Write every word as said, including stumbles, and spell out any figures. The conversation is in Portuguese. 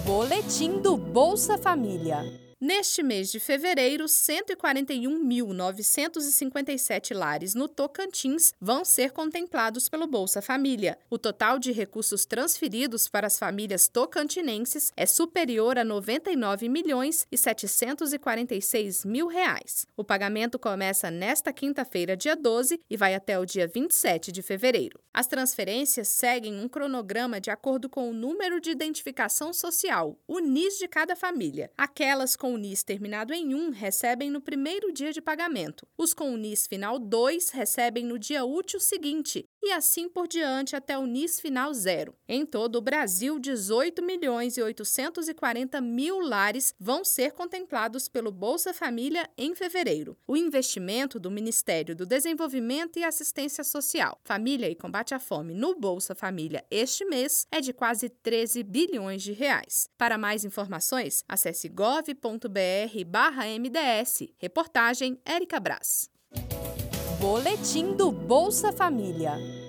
Boletim do Bolsa Família. Neste mês de fevereiro, cento e quarenta e um mil novecentos e cinquenta e sete lares no Tocantins vão ser contemplados pelo Bolsa Família. O total de recursos transferidos para as famílias tocantinenses é superior a noventa e nove milhões e setecentos e quarenta e seis mil reais. O pagamento começa nesta quinta-feira, dia doze, e vai até o dia vinte e sete de fevereiro. As transferências seguem um cronograma de acordo com o número de identificação social, o N I S de cada família. Aquelas com o N I S terminado em um recebem no primeiro dia de pagamento. Os com o N I S final dois recebem no dia útil seguinte e assim por diante até o N I S final zero. Em todo o Brasil, dezoito milhões e oitocentos e quarenta mil lares vão ser contemplados pelo Bolsa Família em fevereiro. O investimento do Ministério do Desenvolvimento e Assistência Social, Família e Combate à Fome no Bolsa Família este mês é de quase treze bilhões de reais. Para mais informações, acesse gov ponto br barra M D S. Reportagem Érica Braz. Boletim do Bolsa Família.